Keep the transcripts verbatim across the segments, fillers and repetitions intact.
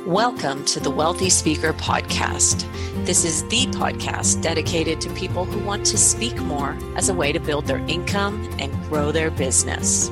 Welcome to the Wealthy Speaker Podcast. This is the podcast dedicated to people who want to speak more as a way to build their income and grow their business.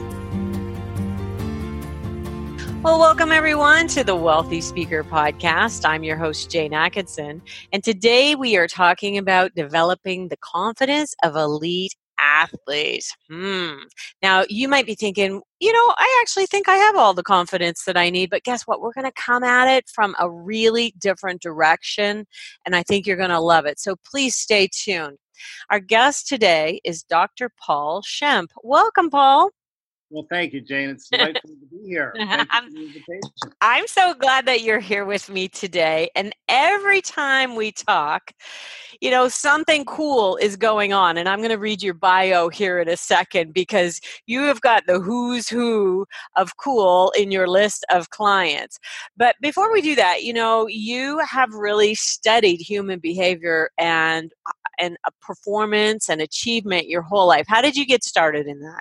Well, welcome everyone to the Wealthy Speaker Podcast. I'm your host, Jane Atkinson, and today we are talking about developing the confidence of elite athletes. Hmm. Now, you might be thinking, you know, I actually think I have all the confidence that I need, but guess what? We're going to come at it from a really different direction, and I think you're going to love it. So please stay tuned. Our guest today is Doctor Paul Shemp. Welcome, Paul. Well, thank you, Jane. It's delightful to be here. Thank you for the invitation. I'm so glad that you're here with me today. And every time we talk, you know, something cool is going on. And I'm going to read your bio here in a second because you have got the who's who of cool in your list of clients. But before we do that, you know, you have really studied human behavior and and performance and achievement your whole life. How did you get started in that?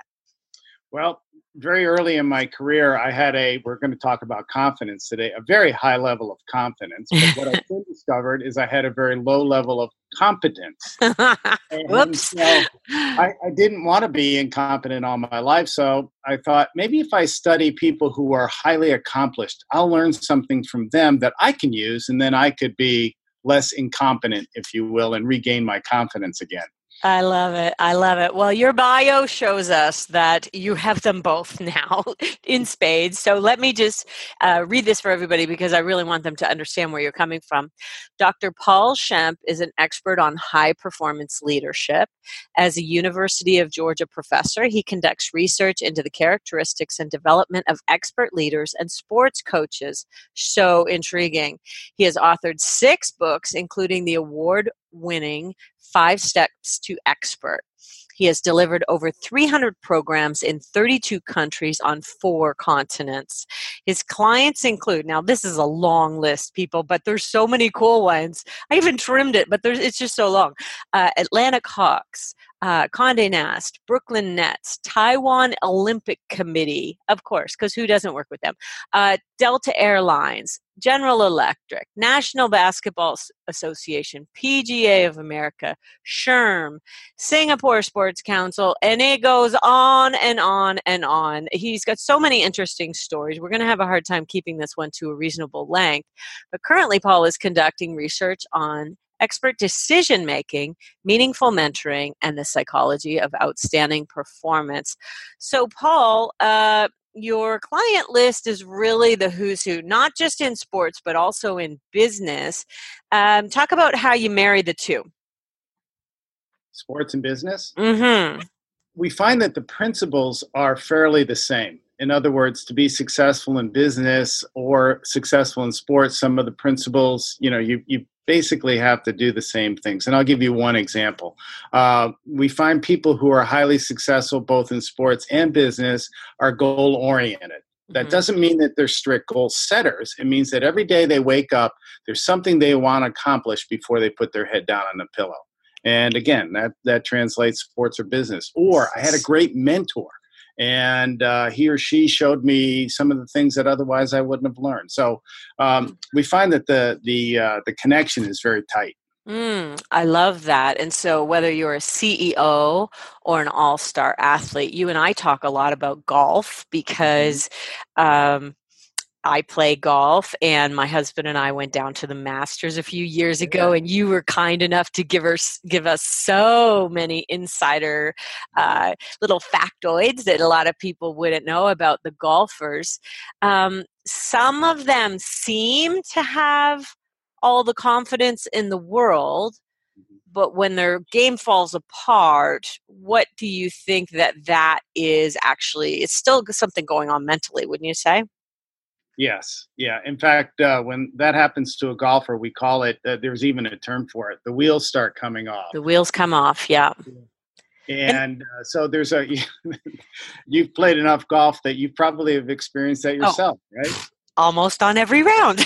Well, very early in my career, I had a, we're going to talk about confidence today, a very high level of confidence. But what I soon discovered is I had a very low level of competence. Whoops. So I, I didn't want to be incompetent all my life. So I thought maybe if I study people who are highly accomplished, I'll learn something from them that I can use. And then I could be less incompetent, if you will, and regain my confidence again. I love it. I love it. Well, your bio shows us that you have them both now in spades. So let me just uh, read this for everybody because I really want them to understand where you're coming from. Doctor Paul Shemp is an expert on high performance leadership. As a University of Georgia professor, he conducts research into the characteristics and development of expert leaders and sports coaches. So intriguing. He has authored six books, including the award-winning Five Steps to Expert. He has delivered over three hundred programs in thirty-two countries on four continents. His clients include, now this is a long list, people, but there's so many cool ones. I even trimmed it, but there's, it's just so long. Uh, Atlantic Hawks, uh, Condé Nast, Brooklyn Nets, Taiwan Olympic Committee, of course, because who doesn't work with them? Uh, Delta Airlines, General Electric, National Basketball Association, P G A of America, S H R M, Singapore Sports Council, and it goes on and on and on. He's got so many interesting stories. We're going to have a hard time keeping this one to a reasonable length. But currently, Paul is conducting research on expert decision-making, meaningful mentoring, and the psychology of outstanding performance. So, Paul, uh, your client list is really the who's who, not just in sports, but also in business. Um, talk about how you marry the two. Sports and business? Mm-hmm. We find that the principles are fairly the same. In other words, to be successful in business or successful in sports, some of the principles, you know, you, you basically have to do the same things. And I'll give you one example. Uh, we find people who are highly successful both in sports and business are goal-oriented. That mm-hmm. doesn't mean that they're strict goal setters. It means that every day they wake up, there's something they want to accomplish before they put their head down on the pillow. And again, that, that translates sports or business. Or I had a great mentor, and uh, he or she showed me some of the things that otherwise I wouldn't have learned. So um, we find that the the uh, the connection is very tight. Mm, I love that. And so whether you're a C E O or an all-star athlete, you and I talk a lot about golf because um, I play golf, and my husband and I went down to the Masters a few years ago, and you were kind enough to give us give us so many insider uh, little factoids that a lot of people wouldn't know about the golfers. Um, some of them seem to have all the confidence in the world, but when their game falls apart, what do you think that that is actually? It's still something going on mentally, wouldn't you say? Yes. Yeah. In fact, uh, when that happens to a golfer, we call it, uh, there's even a term for it. The wheels start coming off. The wheels come off. Yeah. And uh, so there's a, you've played enough golf that you probably have experienced that yourself, oh, right? Almost on every round.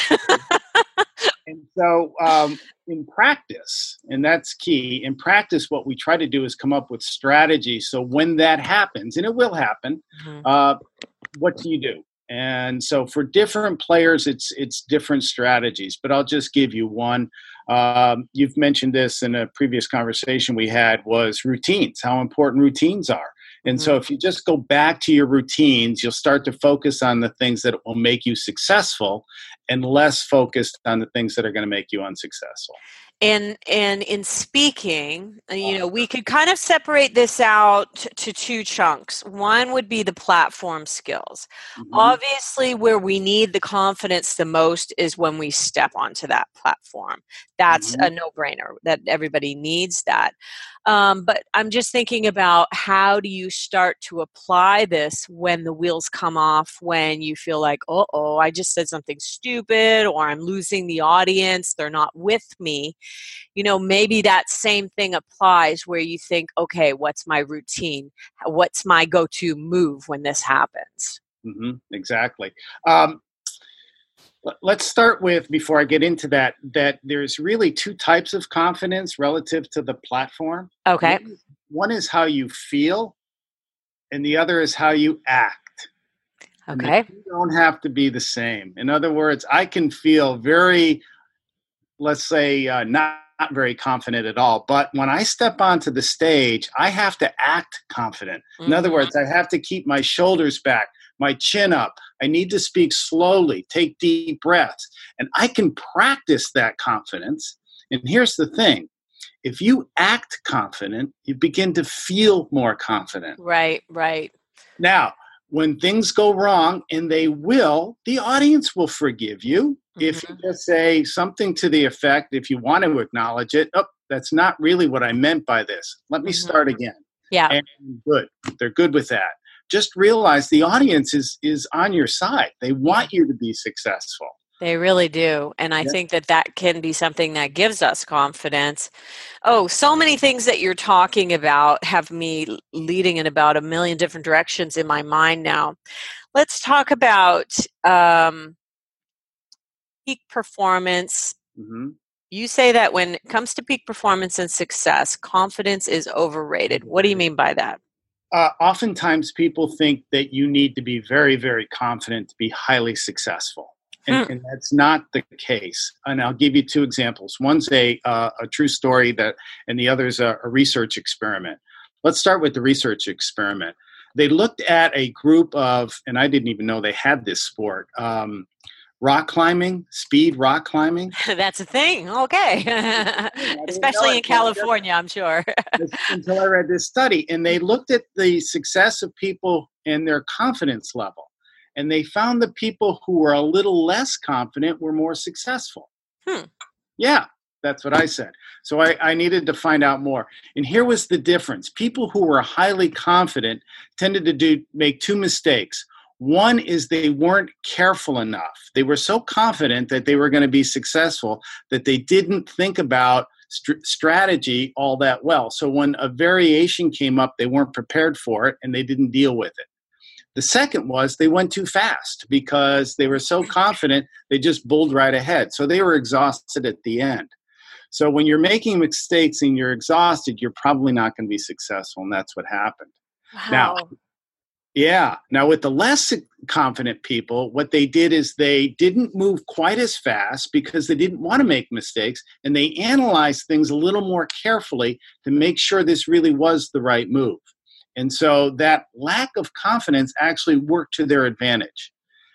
And so um, in practice, and that's key, in practice, what we try to do is come up with strategies. So when that happens, and it will happen, mm-hmm. uh, what do you do? And so for different players, it's it's different strategies. But I'll just give you one. Um, you've mentioned this in a previous conversation we had, was routines, how important routines are. And Mm-hmm. so if you just go back to your routines, you'll start to focus on the things that will make you successful and less focused on the things that are going to make you unsuccessful. And and in speaking, uh, you know, we could kind of separate this out t- to two chunks. One would be the platform skills. Mm-hmm. Obviously, where we need the confidence the most is when we step onto that platform. That's Mm-hmm. a no-brainer, that everybody needs that. Um, but I'm just thinking about, how do you start to apply this when the wheels come off, when you feel like, oh, oh, I just said something stupid, or I'm losing the audience, they're not with me. You know, maybe that same thing applies where you think, okay, what's my routine? What's my go-to move when this happens? Mm-hmm. Exactly. Um, let- let's start with, before I get into that, that there's really two types of confidence relative to the platform. Okay. One, one is how you feel, and the other is how you act. And Okay. the two don't have to be the same. In other words, I can feel very, let's say, uh, not, not very confident at all. But when I step onto the stage, I have to act confident. In other Mhm. words, I have to keep my shoulders back, my chin up. I need to speak slowly, take deep breaths. And I can practice that confidence. And here's the thing. If you act confident, you begin to feel more confident. Right, right. Now, when things go wrong, and they will, the audience will forgive you. If you Mhm. just say something to the effect, if you want to acknowledge it, oh, that's not really what I meant by this. Let me Mhm. start again. Yeah. And good. They're good with that. Just realize the audience is is on your side. They want you to be successful. They really do. And I Yeah. think that that can be something that gives us confidence. Oh, so many things that you're talking about have me l- leading in about a million different directions in my mind now. Let's talk about um, peak performance. Mhm. You say that when it comes to peak performance and success, confidence is overrated. What do you mean by that? Uh, oftentimes people think that you need to be very, very confident to be highly successful. And, Hmm. and that's not the case. And I'll give you two examples. One's a, uh, a true story, that, and the other's a, a research experiment. Let's start with the research experiment. They looked at a group of, and I didn't even know they had this sport, um, rock climbing, speed rock climbing. That's a thing. Okay. I didn't know Especially it in California, I'm sure. until I read this study. And they looked at the success of people and their confidence level. And they found the people who were a little less confident were more successful. Hmm. Yeah, that's what I said. So I, I needed to find out more. And here was the difference. People who were highly confident tended to do make two mistakes. One is they weren't careful enough. They were so confident that they were going to be successful that they didn't think about st- strategy all that well. So when a variation came up, they weren't prepared for it and they didn't deal with it. The second was they went too fast because they were so confident, they just bulled right ahead. So they were exhausted at the end. So when you're making mistakes and you're exhausted, you're probably not going to be successful. And that's what happened. Now, Wow. yeah. Now, with the less confident people, what they did is they didn't move quite as fast because they didn't want to make mistakes. And they analyzed things a little more carefully to make sure this really was the right move. And so that lack of confidence actually worked to their advantage.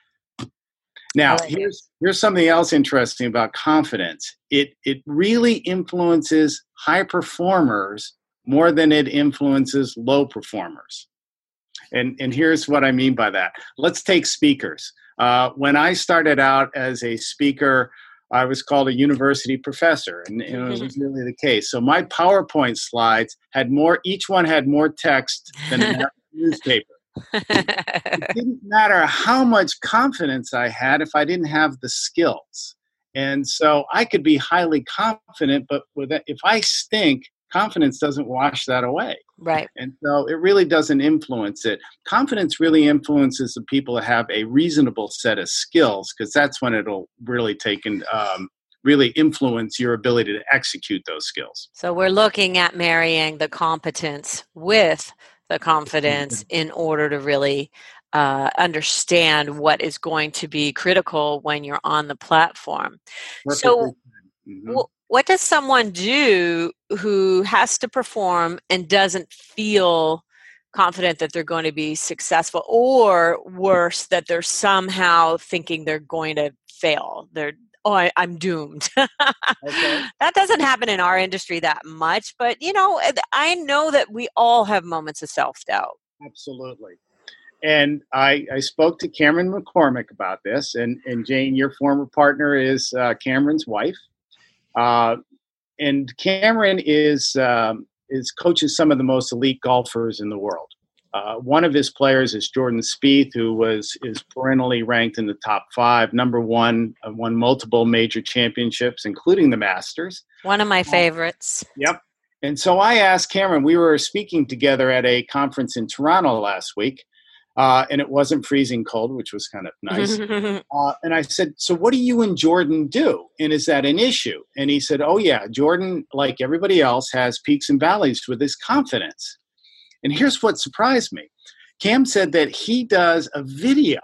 I Now, like it. here's here's something else interesting about confidence. It it really influences high performers more than it influences low performers. And and here's what I mean by that. Let's take speakers. Uh, when I started out as a speaker, I was called a university professor, and, and it was really the case. So my PowerPoint slides had more, each one had more text than an average newspaper. It didn't matter how much confidence I had if I didn't have the skills. And so I could be highly confident, but with that, if I stink, confidence doesn't wash that away. Right. And so it really doesn't influence it. Confidence really influences the people that have a reasonable set of skills, because that's when it'll really take and um, really influence your ability to execute those skills. So we're looking at marrying the competence with the confidence in order to really uh, understand what is going to be critical when you're on the platform. Perfectly. So, Mm-hmm. w- what does someone do who has to perform and doesn't feel confident that they're going to be successful, or worse, that they're somehow thinking they're going to fail? They're oh, I, I'm doomed. Okay. That doesn't happen in our industry that much, but you know, I know that we all have moments of self-doubt. Absolutely. And I, I spoke to Cameron McCormick about this, and, and Jane, your former partner is uh, Cameron's wife. Uh, and Cameron is um, is coaches some of the most elite golfers in the world. Uh, one of his players is Jordan Spieth, who was is perennially ranked in the top five, number one, uh, won multiple major championships, including the Masters. One of my Uh, favorites. Yep. And so I asked Cameron. We were speaking together at a conference in Toronto last week, uh, and it wasn't freezing cold, which was kind of nice. Uh, and I said, so what do you and Jordan do? And is that an issue? And he said, oh, yeah, Jordan, like everybody else, has peaks and valleys with his confidence. And here's what surprised me. Cam said that he does a video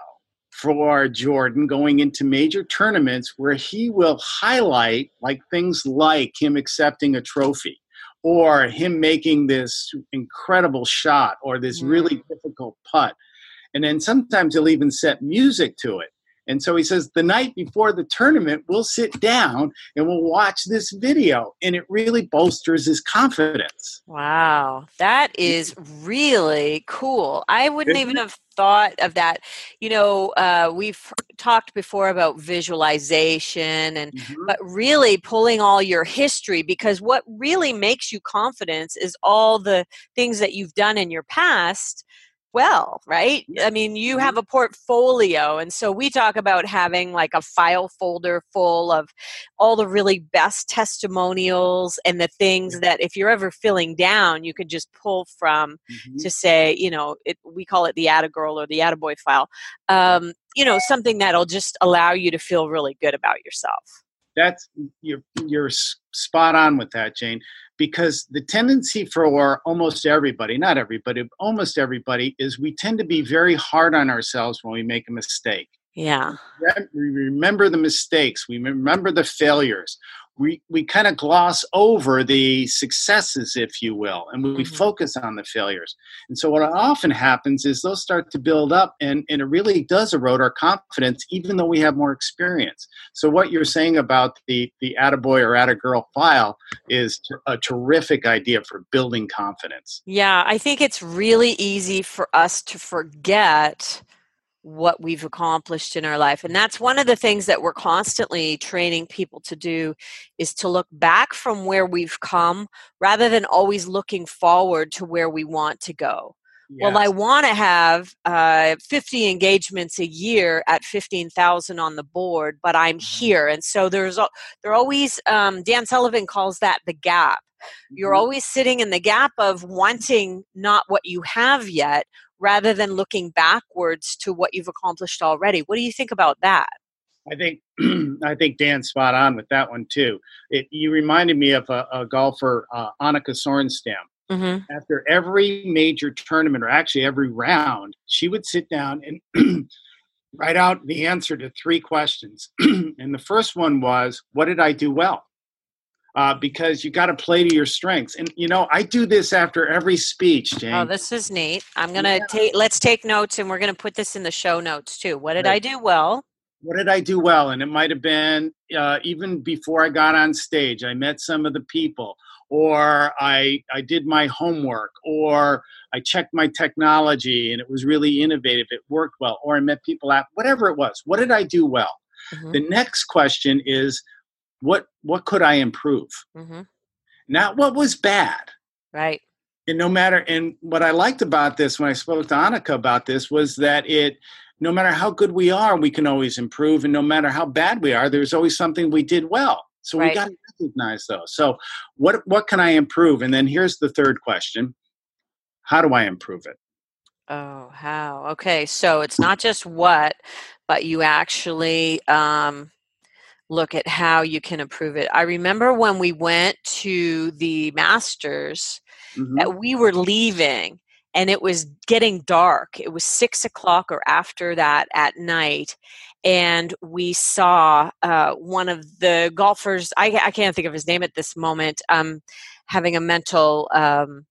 for Jordan going into major tournaments where he will highlight like things like him accepting a trophy or him making this incredible shot or this really difficult putt. And then sometimes he'll even set music to it. And so he says the night before the tournament, we'll sit down and we'll watch this video. And it really bolsters his confidence. Wow, that is really cool. I wouldn't Isn't even it? have thought of that. You know, uh, we've talked before about visualization and Mhm. but really pulling all your history, because what really makes you confident is all the things that you've done in your past well, right? Yeah. I mean, you have Mhm. a portfolio. And so we talk about having like a file folder full of all the really best testimonials and the things Yeah. that if you're ever feeling down, you could just pull from Mhm. to say, you know, it, we call it the Atta Girl or the Attaboy file, um, you know, something that'll just allow you to feel really good about yourself. That's you're you're s- spot on with that, Jane, because the tendency for almost everybody, not everybody, but almost everybody, is we tend to be very hard on ourselves when we make a mistake. Yeah. Re- We remember the mistakes, we remember the failures. We we kind of gloss over the successes, if you will, and we Mhm. focus on the failures. And so what often happens is those start to build up, and, and it really does erode our confidence, even though we have more experience. So what you're saying about the the attaboy or attagirl file is a terrific idea for building confidence. Yeah, I think it's really easy for us to forget what we've accomplished in our life. And that's one of the things that we're constantly training people to do, is to look back from where we've come rather than always looking forward to where we want to go. Well, I Yes. want to have uh, fifty engagements a year at fifteen thousand on the board, but I'm here. And so there's al- there always, um, Dan Sullivan calls that the gap. You're Mhm. always sitting in the gap of wanting not what you have yet, rather than looking backwards to what you've accomplished already. What do you think about that? I think I think Dan's spot on with that one too. It you reminded me of a, a golfer, uh, Annika Sorenstam. Hmm. After every major tournament, or actually every round, she would sit down and write out the answer to three questions. And the first one was, "What did I do well?" Uh, because you got to play to your strengths. And you know, I do this after every speech, Oh, Jane. this is neat. I'm going Yeah, to take, let's take notes, and we're going to put this in the show notes too. What did I great. do well? What did I do well? And it might have been uh, even before I got on stage, I met some of the people, or I I did my homework, or I checked my technology and it was really innovative. It worked well, or I met people at whatever it was. What did I do well? Hmm. The next question is what what could I improve? Hmm. Not what was bad. Right. And no matter, and what I liked about this when I spoke to Annika about this was that it, no matter how good we are, we can always improve. And no matter how bad we are, there's always something we did well. So we Right. got to recognize those. So what, what can I improve? And then here's the third question. How do I improve it? Oh, how? Okay. So it's not just what, but you actually um, look at how you can improve it. I remember when we went to the Masters, Mm-hmm. that we were leaving and it was getting dark. It was six o'clock or after that at night. And we saw uh, one of the golfers, I, I can't think of his name at this moment, um, having a mental um,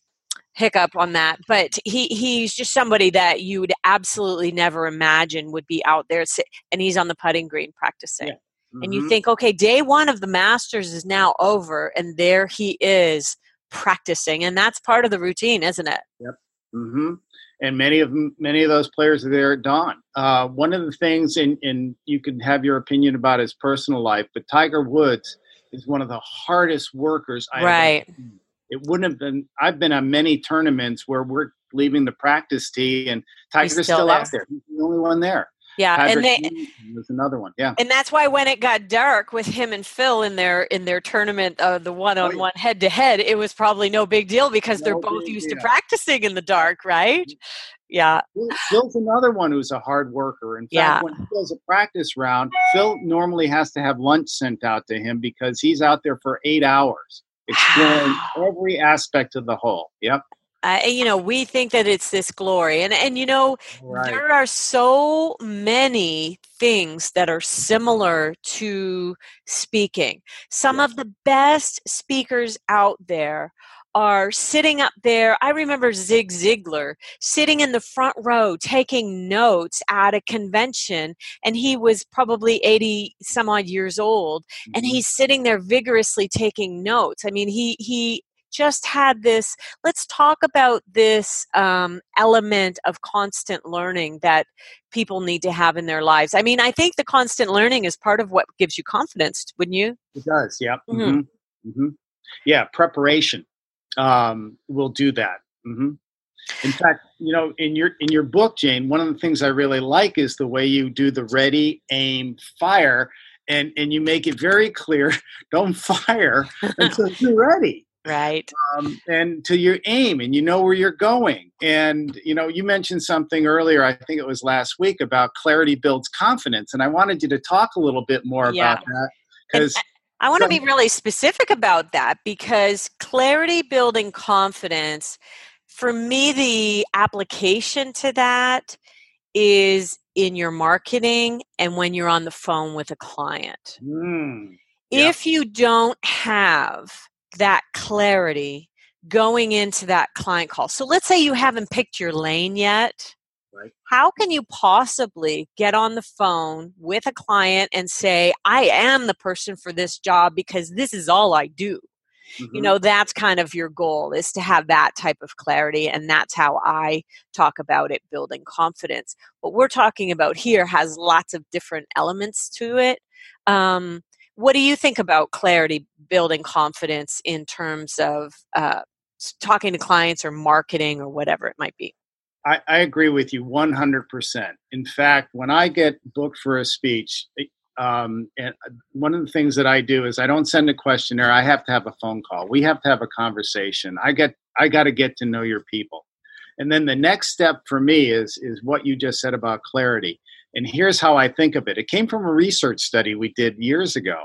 hiccup on that. But he, he's just somebody that you would absolutely never imagine would be out there. And he's on the putting green practicing. Yeah. Mm-hmm. And you think, okay, day one of the Masters is now over, and there he is practicing. And that's part of the routine, isn't it? Yep. Mm-hmm. And many of them, many of those players are there at dawn. Uh, one of the things, and, and you can have your opinion about his personal life, but Tiger Woods is one of the hardest workers I've right. ever seen. It wouldn't have been, I've been on many tournaments where we're leaving the practice tee and Tiger's still, still there. out there. He's the only one there. Yeah, Patrick and they King was another one. Yeah, and that's why when it got dark with him and Phil in their in their tournament, uh, the one-on-one oh, yeah. head-to-head, it was probably no big deal because no they're both used deal. to practicing in the dark, right? Yeah. Phil's another one who's a hard worker. In fact, yeah. when he does a practice round, Phil normally has to have lunch sent out to him because he's out there for eight hours exploring every aspect of the hole. Yep. Uh, you know, we think that it's this glory. And, and you know, right. there are so many things that are similar to speaking. Some yeah. of the best speakers out there are sitting up there. I remember Zig Ziglar sitting in the front row taking notes at a convention, and he was probably eighty some odd years old, mm-hmm. and he's sitting there vigorously taking notes. I mean, he he just had this, let's talk about this um, element of constant learning that people need to have in their lives. I mean, I think the constant learning is part of what gives you confidence, wouldn't you? It does, yeah. Mm-hmm. Mm-hmm. Mm-hmm. Yeah, preparation um, will do that. Mm-hmm. In fact, you know, in your in your book, Jane, one of the things I really like is the way you do the ready, aim, fire, and, and you make it very clear, don't fire until you're ready. Right. Um, and to your aim, and you know where you're going. And, you know, you mentioned something earlier, I think it was last week, about clarity builds confidence. And I wanted you to talk a little bit more yeah. about that. Because I want to be really specific about that, because clarity building confidence, for me, the application to that is in your marketing and when you're on the phone with a client. Mm, yeah. If you don't have that clarity going into that client call. So let's say you haven't picked your lane yet. Right. How can you possibly get on the phone with a client and say, I am the person for this job because this is all I do? Mm-hmm. You know, that's kind of your goal, is to have that type of clarity. And that's how I talk about it, building confidence. What we're talking about here has lots of different elements to it. Um, What do you think about clarity building confidence in terms of uh, talking to clients or marketing or whatever it might be? I, I agree with you one hundred percent. In fact, when I get booked for a speech, um, and one of the things that I do is I don't send a questionnaire. I have to have a phone call. We have to have a conversation. I get I got to get to know your people. And then the next step for me is is what you just said about clarity. And here's how I think of it. It came from a research study we did years ago.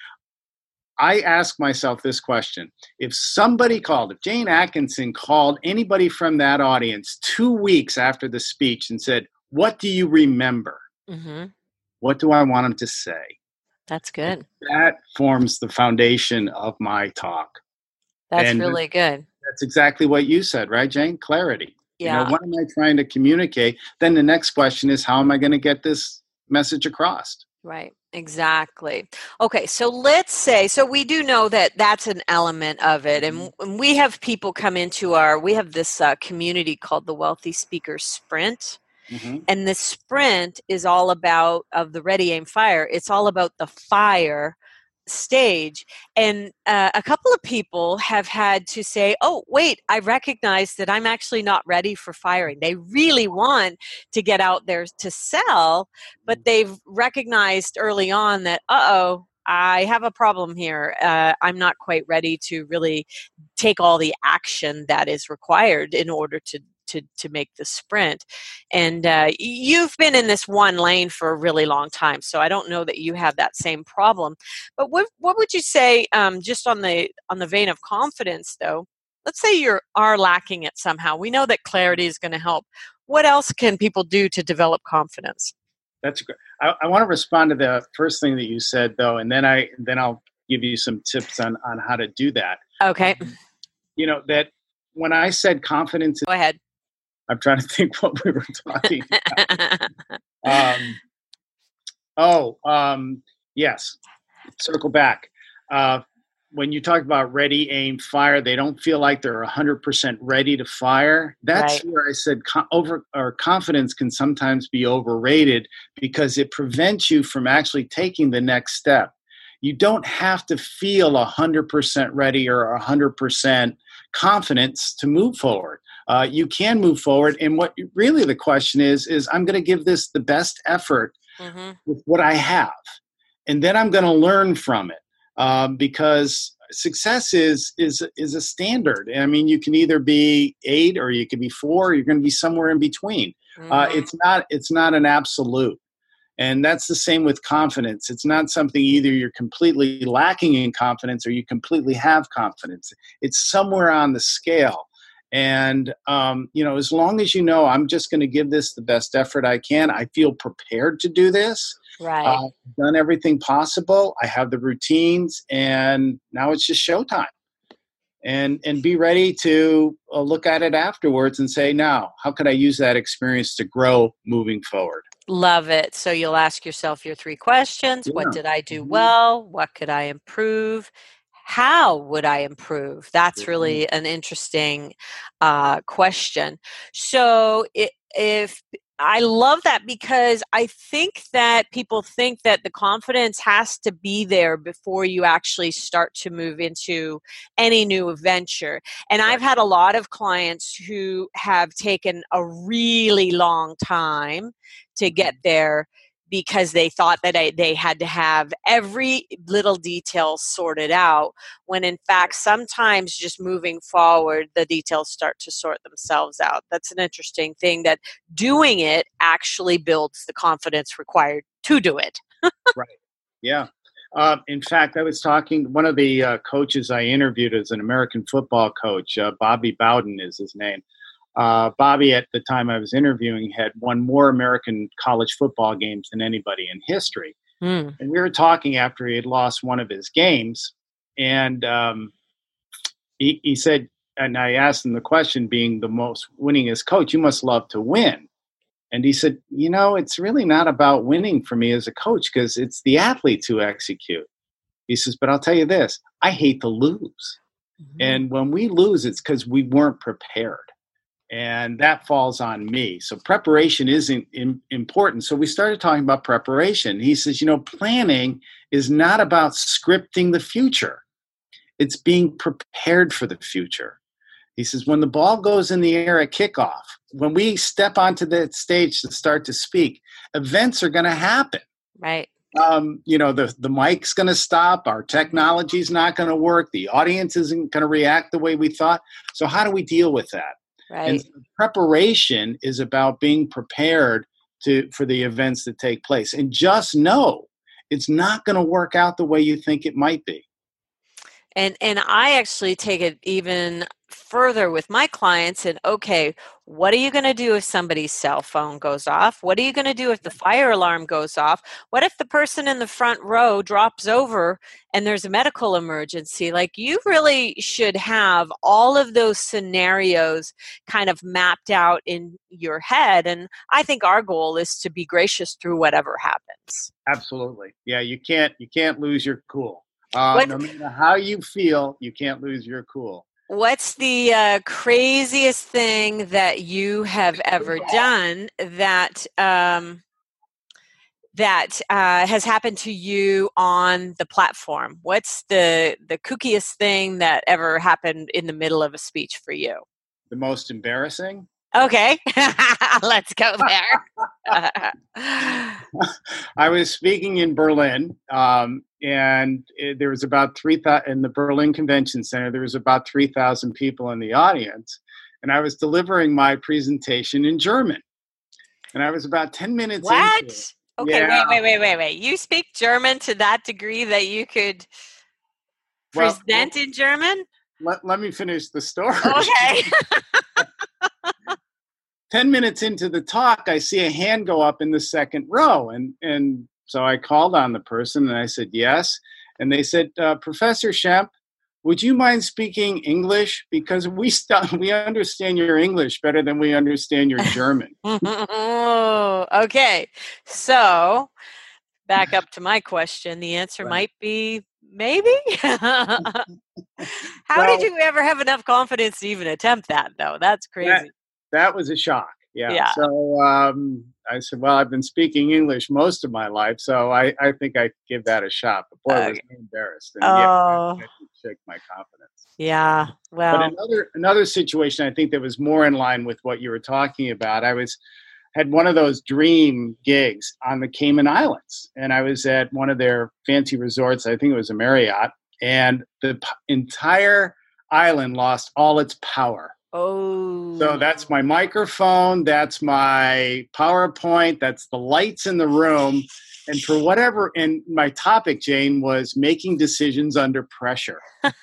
I asked myself this question. If somebody called, if Jane Atkinson called anybody from that audience two weeks after the speech and said, what do you remember? Mm-hmm. What do I want them to say? That's good. That forms the foundation of my talk. That's and really good. That's exactly what you said, right, Jane? Clarity. Yeah. You know, what am I trying to communicate? Then the next question is, how am I going to get this message across? Right. Exactly. Okay. So let's say, so we do know that that's an element of it. And, and we have people come into our, we have this uh, community called the Wealthy Speakers Sprint. Mm-hmm. And the sprint is all about, of the ready, aim, fire, it's all about the fire stage. And uh, a couple of people have had to say, oh, wait, I recognize that I'm actually not ready for firing. They really want to get out there to sell, but they've recognized early on that, uh-oh, I have a problem here. Uh, I'm not quite ready to really take all the action that is required in order to To, to make the sprint. And uh, you've been in this one lane for a really long time, so I don't know that you have that same problem. But what what would you say, um, just on the on the vein of confidence, though, let's say you are lacking it somehow. We know that clarity is going to help. What else can people do to develop confidence? That's great. I, I want to respond to the first thing that you said, though, and then I then I'll give you some tips on on how to do that. Okay. Um, you know that when I said confidence, Go ahead. I'm trying to think what we were talking about. um, oh, um, yes. Circle back. Uh, when you talk about ready, aim, fire, they don't feel like they're one hundred percent ready to fire. That's Right. where I said co- over or confidence can sometimes be overrated because it prevents you from actually taking the next step. You don't have to feel one hundred percent ready or one hundred percent confidence to move forward. Uh, you can move forward. And what really the question is, is I'm going to give this the best effort Mm-hmm. with what I have. And then I'm going to learn from it. Um, because success is is is a standard. I mean, you can either be eight or you can be four. Or you're going to be somewhere in between. Uh, Mm-hmm. it's not it's not an absolute, and that's the same with confidence. It's not something either you're completely lacking in confidence or you completely have confidence. It's somewhere on the scale. And um, you know, as long as you know, I'm just going to give this the best effort I can. I feel prepared to do this. Right. Uh, I've done everything possible. I have the routines, and now it's just showtime. And and be ready to uh, look at it afterwards and say, now, how could I use that experience to grow moving forward? Love it. So you'll ask yourself your three questions. What Yeah. did I do Mhm. well? What could I improve? How would I improve? That's Yeah. really an interesting uh, question. So i if I love that because I think that people think that the confidence has to be there before you actually start to move into any new venture. And I've Right. had a lot of clients who have taken a really long time to get there because they thought that I, they had to have every little detail sorted out, when in fact sometimes just moving forward the details start to sort themselves out. That's an interesting thing, that doing it actually builds the confidence required to do it. Right. Yeah. Uh, in fact, I was talking, one of the uh, coaches I interviewed is an American football coach. Uh, Bobby Bowden is his name. Uh, Bobby, at the time I was interviewing, had won more American college football games than anybody in history. Mm. And we were talking after he had lost one of his games. And um, he, he said, and I asked him the question, being the most winningest coach, you must love to win. And he said, you know, it's really not about winning for me as a coach because it's the athletes who execute. He says, but I'll tell you this, I hate to lose. Mhm. And when we lose, it's because we weren't prepared. And that falls on me. So preparation is in, in, important. So we started talking about preparation. He says, you know, planning is not about scripting the future. It's being prepared for the future. He says, when the ball goes in the air at kickoff, when we step onto the stage to start to speak, events are going to happen. Right. Um, you know, the, the mic's going to stop. Our technology's not going to work. The audience isn't going to react the way we thought. So how do we deal with that? And Right. so preparation is about being prepared to for the events that take place. And just know it's not going to work out the way you think it might be. And and I actually take it even further with my clients, and okay, what are you going to do if somebody's cell phone goes off? What are you going to do if the fire alarm goes off? What if the person in the front row drops over and there's a medical emergency? Like, you really should have all of those scenarios kind of mapped out in your head, and I think our goal is to be gracious through whatever happens. Absolutely. Yeah, you can't you can't lose your cool. Uh, What no matter how you feel, you can't lose your cool. What's the uh, craziest thing that you have ever done that um, that uh, has happened to you on the platform? What's the the kookiest thing that ever happened in the middle of a speech for you? The most embarrassing? Okay, let's go there. I was speaking in Berlin, um, and it, there was about three thousand in the Berlin Convention Center. There was about three thousand people in the audience, and I was delivering my presentation in German. And I was about ten minutes into it. What? Okay, Yeah. wait, wait, wait, wait, wait. You speak German to that degree that you could Well, well, present in German? let, let me finish the story. Okay. ten minutes into the talk, I see a hand go up in the second row. And, and so I called on the person and I said, yes. And they said, uh, Professor Schempp, would you mind speaking English? Because we st- we understand your English better than we understand your German. Oh, okay. So back up to my question. The answer Right. might be maybe. How did So you ever have enough confidence to even attempt that, though? That's that, crazy. that was a shock. Yeah. Yeah. So um, I said, well, I've been speaking English most of my life, so I, I think I give that a shot. But boy, Okay. was I embarrassed. And yeah, Oh, that did shake my confidence. yeah. But Well, another another situation I think that was more in line with what you were talking about. I was had one of those dream gigs on the Cayman Islands, and I was at one of their fancy resorts. I think it was a Marriott, and the p- entire island lost all its power. oh, So that's my microphone, that's my PowerPoint, that's the lights in the room, and for whatever. And my topic, Jane, was making decisions under pressure.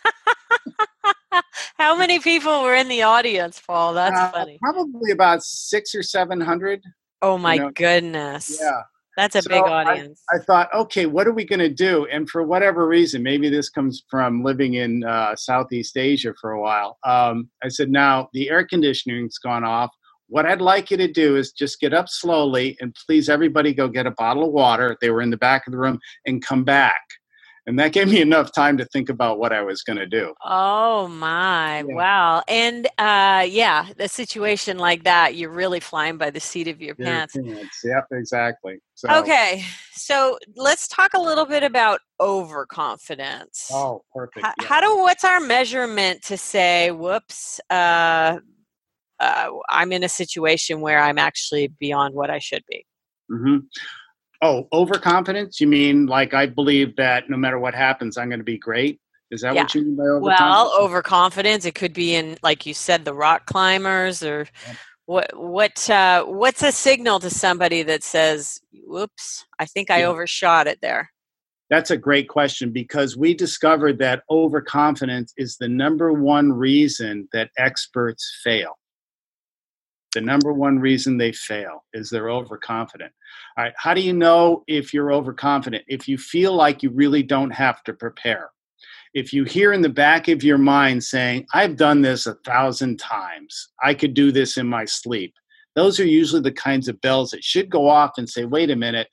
how many people were in the audience, Paul? That's Uh, funny. probably about six or seven hundred. Oh You my know, goodness. yeah. That's a So big I, audience. I thought, okay, what are we going to do? And for whatever reason, maybe this comes from living in uh, Southeast Asia for a while. Um, I said, now the air conditioning's gone off. What I'd like you to do is just get up slowly and please everybody go get a bottle of water. They were in the back of the room and come back. And that gave me enough time to think about what I was going to do. Oh my, Yeah. wow. And uh yeah, a situation like that, you're really flying by the seat of your Your pants. pants. Yep, exactly. So, Okay. So let's talk a little bit about overconfidence. oh, perfect. How, Yeah. how do what's our measurement to say, whoops, uh, uh I'm in a situation where I'm actually beyond what I should be? Mm-hmm. Oh, overconfidence? You mean like I believe that no matter what happens, I'm going to be great? Is that Yeah. what you mean by Well, overconfidence? overconfidence, it could be in, like you said, the rock climbers, or what what uh what's a signal to somebody that says, whoops, I think I Yeah, overshot it there? that's a great question because we discovered that overconfidence is the number one reason that experts fail. The number one reason they fail is they're overconfident. All right, how do you know if you're overconfident? If you feel like you really don't have to prepare. If you hear in the back of your mind saying, I've done this a thousand times, I could do this in my sleep. Those are usually the kinds of bells that should go off and say, wait a minute,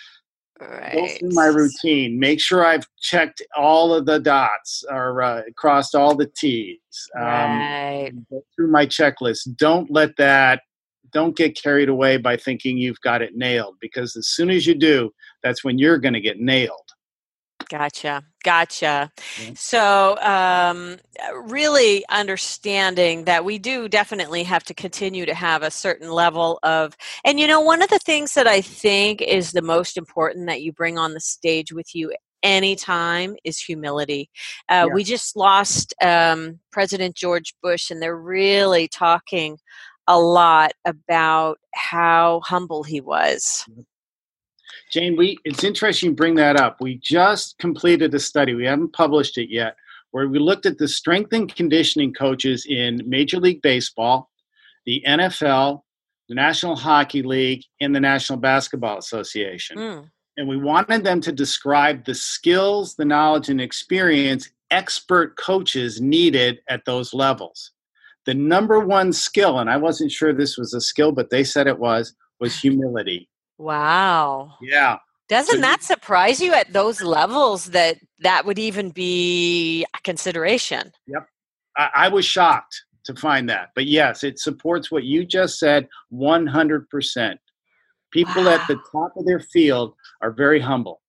go Right. through my routine. Make sure I've checked all of the dots or uh, crossed all the T's. Um, Right. go through my checklist. Don't let that, don't get carried away by thinking you've got it nailed because as soon as you do, that's when you're going to get nailed. Gotcha. Gotcha. Yeah. So, um, really understanding that we do definitely have to continue to have a certain level of, and you know, one of the things that I think is the most important that you bring on the stage with you anytime is humility. Uh, Yeah. we just lost um, President George Bush, and they're really talking a lot about how humble he was. Jane, we it's interesting you bring that up. We just completed a study. We haven't published it yet, where we looked at the strength and conditioning coaches in Major League Baseball, the N F L, the National Hockey League, and the National Basketball Association. Mm. And we wanted them to describe the skills, the knowledge, and experience expert coaches needed at those levels. The number one skill, and I wasn't sure this was a skill, but they said it was, was humility. Wow. Yeah. So Doesn't you, that surprise you at those levels that that would even be a consideration? yep. I, I was shocked to find that. But yes, it supports what you just said one hundred percent. People at Wow. the top of their field are very humble.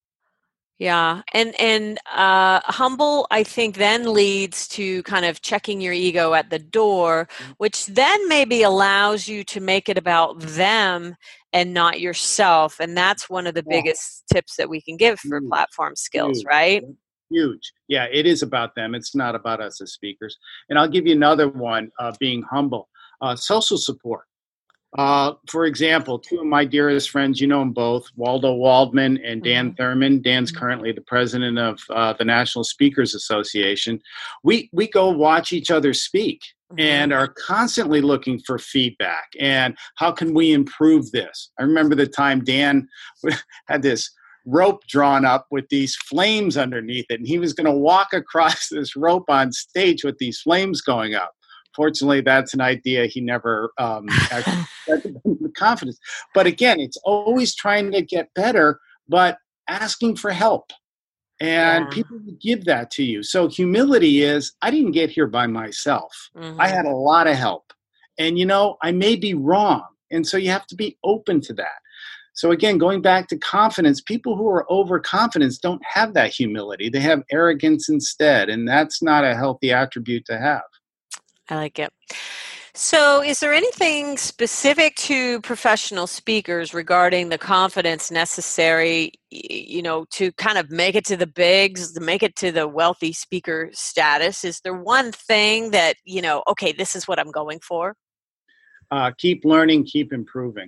Yeah. And and uh humble, I think, then leads to kind of checking your ego at the door, which then maybe allows you to make it about them and not yourself. And that's one of the Oh, biggest tips that we can give for huge, platform skills, huge, right? huge. Yeah, it is about them. It's not about us as speakers. And I'll give you another one, uh, being humble. Uh, social support. Uh, for example, two of my dearest friends, you know them both, Waldo Waldman and Dan Mhm. Thurman. Dan's Mhm. currently the president of uh, the National Speakers Association. We we go watch each other speak and Mhm. are constantly looking for feedback and how can we improve this. I remember the time Dan had this rope drawn up with these flames underneath it, and he was going to walk across this rope on stage with these flames going up. Fortunately, that's an idea he never um, actually the confidence. But again, it's always trying to get better, but asking for help. And Yeah. people will give that to you. So humility is I didn't get here by myself. I Mhm. had a lot of help. And you know, I may be wrong. And so you have to be open to that. So again, going back to confidence, people who are overconfident don't have that humility. They have arrogance instead, and that's not a healthy attribute to have. I like it. So, is there anything specific to professional speakers regarding the confidence necessary, y- you know, to kind of make it to the bigs, to make it to the wealthy speaker status? Is there one thing that, you know, okay, this is what I'm going for? Uh, keep learning, keep improving.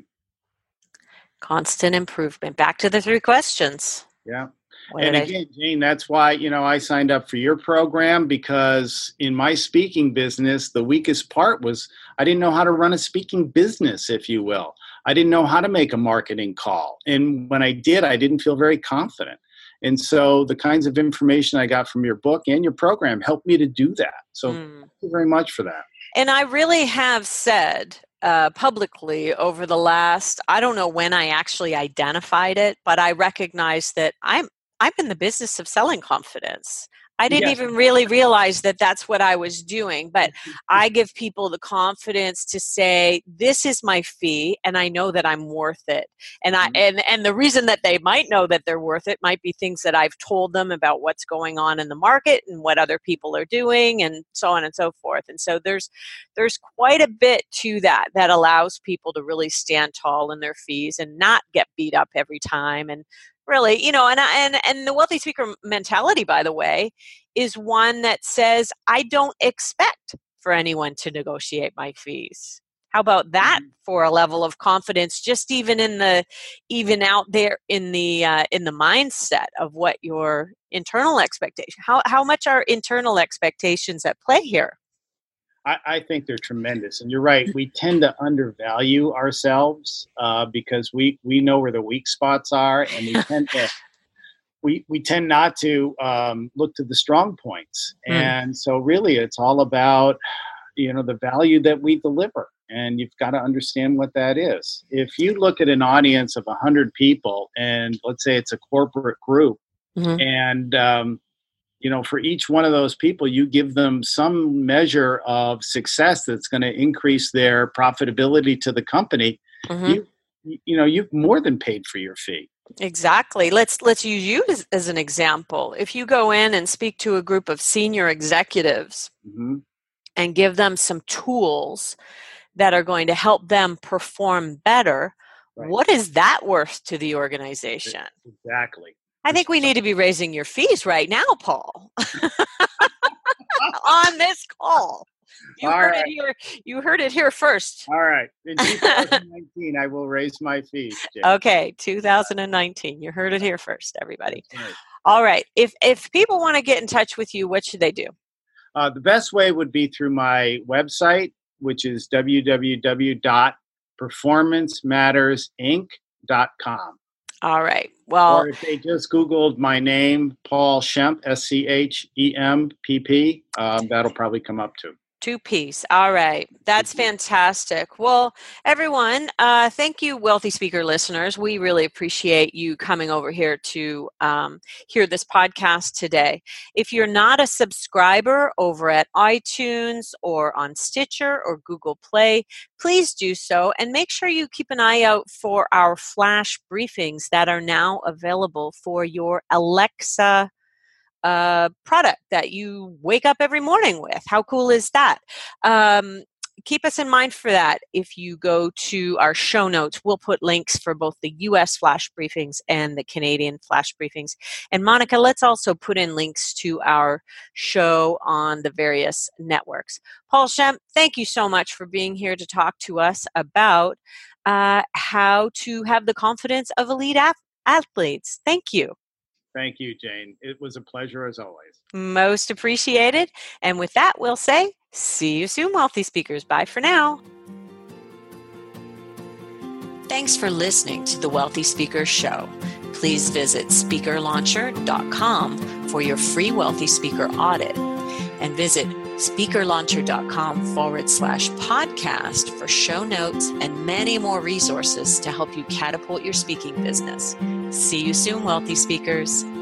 Constant improvement. Back to the three questions. Yeah. What And did I? again, Jane, that's why, you know, I signed up for your program because in my speaking business, the weakest part was I didn't know how to run a speaking business, if you will. I didn't know how to make a marketing call. And when I did, I didn't feel very confident. And so the kinds of information I got from your book and your program helped me to do that. So Mm. thank you very much for that. And I really have said uh, publicly over the last, I don't know when I actually identified it, but I recognize that I'm I'm in the business of selling confidence. I didn't Yes. even really realize that that's what I was doing, but I give people the confidence to say, this is my fee and I know that I'm worth it. And I Mhm. and and the reason that they might know that they're worth it might be things that I've told them about what's going on in the market and what other people are doing and so on and so forth. And so there's there's quite a bit to that that allows people to really stand tall in their fees and not get beat up every time. And really, you know, and and and the wealthy speaker mentality, by the way, is one that says I don't expect for anyone to negotiate my fees. How about that Mhm. for a level of confidence, just even in the even out there in the uh, in the mindset of what your internal expectation, how how much are internal expectations at play here? I, I think they're tremendous, and you're right. We tend to undervalue ourselves uh, because we we know where the weak spots are, and we tend to we we tend not to um, look to the strong points. Mm. And so, really, it's all about you know the value that we deliver, and you've got to understand what that is. If you look at an audience of a hundred people, and let's say it's a corporate group, Mhm. and um, you know, for each one of those people, you give them some measure of success that's going to increase their profitability to the company. Mhm. You, you know, you've more than paid for your fee. Exactly. Let's let's use you as, as an example. If you go in and speak to a group of senior executives Hmm. and give them some tools that are going to help them perform better, Right. what is that worth to the organization? Exactly. I think we need to be raising your fees right now, Paul, on this call. You All heard it right. here. You heard it here first. All right. In two thousand nineteen, I will raise my fees, Jane. Okay, two thousand nineteen. You heard it here first, everybody. That's right. All right. If if people want to get in touch with you, what should they do? Uh, the best way would be through my website, which is w w w dot performance matters inc dot com. All right. Well, Or if they just Googled my name, Paul Schempp, S C H E M P P, um, that'll probably come up too. two piece. All right. That's fantastic. Well, everyone, uh, thank you, Wealthy Speaker listeners. We really appreciate you coming over here to um, hear this podcast today. If you're not a subscriber over at iTunes or on Stitcher or Google Play, please do so and make sure you keep an eye out for our flash briefings that are now available for your Alexa uh, product that you wake up every morning with. How cool is that? Um, keep us in mind for that. If you go to our show notes, we'll put links for both the U S flash briefings and the Canadian flash briefings. And Monica, let's also put in links to our show on the various networks. Paul Schempp, thank you so much for being here to talk to us about uh, how to have the confidence of elite ath- athletes. Thank you. Thank you, Jane. It was a pleasure as always. Most appreciated. And with that, we'll say, see you soon, Wealthy Speakers. Bye for now. Thanks for listening to the Wealthy Speakers Show. Please visit speaker launcher dot com for your free Wealthy Speaker audit, and visit speakerlauncher.com forward slash podcast for show notes and many more resources to help you catapult your speaking business. See you soon, Wealthy Speakers.